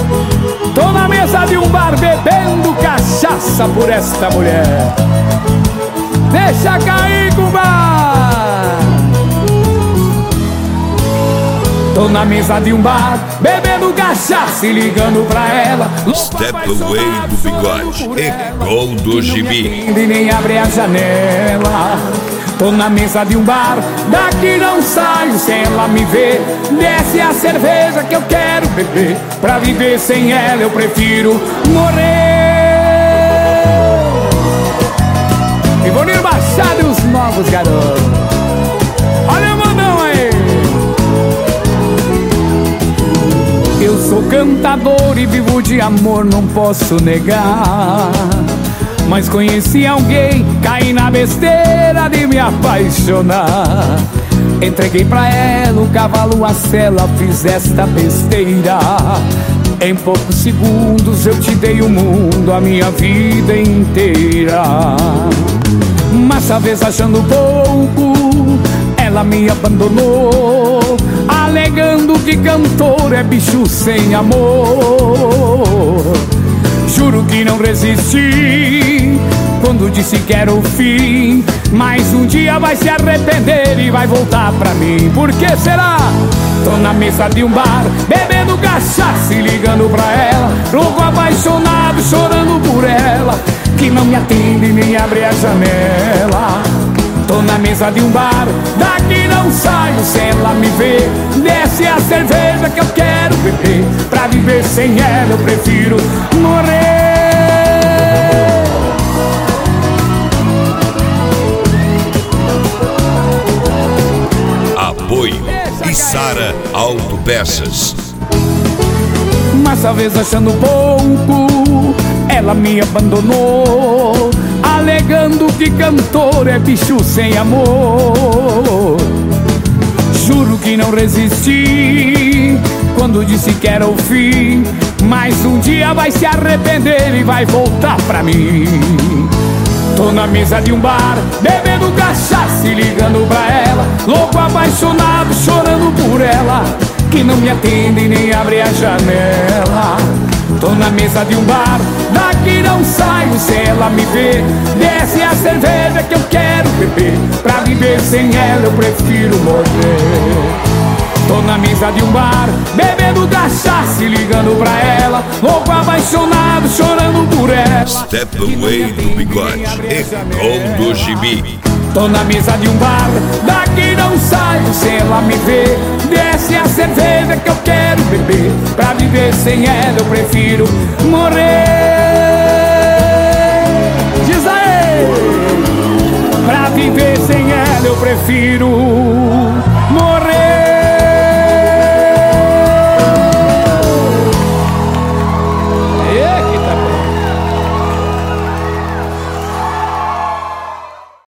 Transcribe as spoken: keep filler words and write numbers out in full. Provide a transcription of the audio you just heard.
Tô na mesa de um bar bebendo cachaça por esta mulher. Deixa cair, Cuba. Tô na mesa de um bar bebendo cachaça e ligando pra ela. Step Away do Bigode e Gol do Gibi. E nem abre a janela. Tô na mesa de um bar, daqui não saio sem ela me ver. Desce a cerveja que eu quero beber. Pra viver sem ela eu prefiro morrer. Ivonir Machado e os novos garotos. Olha o modão aí. Eu sou cantador e vivo de amor, não posso negar. Mas conheci alguém, caí na besteira de me apaixonar. Entreguei pra ela o cavalo, a sela, fiz esta besteira. Em poucos segundos eu te dei o mundo, a minha vida inteira. Mas talvez achando pouco, ela me abandonou, alegando que cantor é bicho sem amor. Juro que não resisti quando disse que era o fim, mas um dia vai se arrepender e vai voltar pra mim. Por que será? Tô na mesa de um bar, bebendo cachaça e ligando pra ela, louco apaixonado, chorando por ela, que não me atende nem abre a janela. Tô na mesa de um bar, daqui não saio sem ela me ver. Desce a cerveja que eu quero beber. Pra viver sem ela eu prefiro morrer. Apoio Sara Autopeças. Mas talvez achando pouco, ela me abandonou, alegando que cantor é bicho sem amor. Juro que não resisti quando disse que era o fim, mas um dia vai se arrepender e vai voltar pra mim. Tô na mesa de um bar, bebendo cachaça e ligando pra ela, louco apaixonado, chorando por ela, que não me atende nem abre a janela. Tô na mesa de um bar, daqui não saio sem ela me ver. Desce a cerveja que eu quero beber. Pra viver sem ela eu prefiro morrer. Tô na mesa de um bar, bebendo cachaça e ligando pra ela, louco apaixonado, chorando por ela. Step Away do Bigode e Gol do Gibi. Tô na mesa de um bar, daqui não saio sem ela me ver. Desce a cerveja que eu quero beber. Pra viver sem ela eu prefiro morrer. Diz aí! Pra viver sem ela eu prefiro